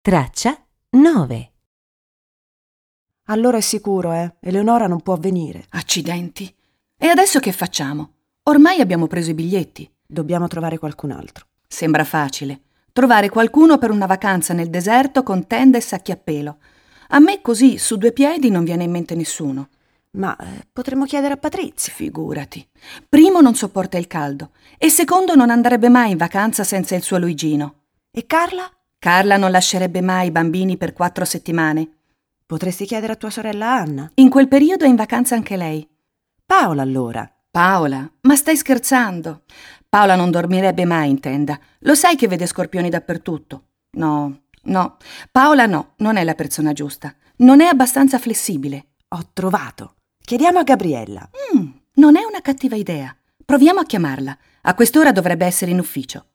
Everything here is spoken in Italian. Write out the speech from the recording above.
Traccia 9. Allora è sicuro, Eleonora non può venire. Accidenti. E adesso che facciamo? Ormai abbiamo preso i biglietti. Dobbiamo trovare qualcun altro. Sembra facile. Trovare qualcuno per una vacanza nel deserto con tenda e sacchi a pelo. A me così, su due piedi, non viene in mente nessuno. Ma potremmo chiedere a Patrizia. Figurati. Primo, non sopporta il caldo. E secondo, non andrebbe mai in vacanza senza il suo Luigino. E Carla? Carla non lascerebbe mai i bambini per 4 settimane. Potresti chiedere a tua sorella Anna. In quel periodo è in vacanza anche lei. Paola, allora. Paola? Ma stai scherzando? Paola non dormirebbe mai in tenda. Lo sai che vede scorpioni dappertutto. No. Paola no, non è la persona giusta. Non è abbastanza flessibile. Ho trovato. Chiediamo a Gabriella. Non è una cattiva idea. Proviamo a chiamarla. A quest'ora dovrebbe essere in ufficio.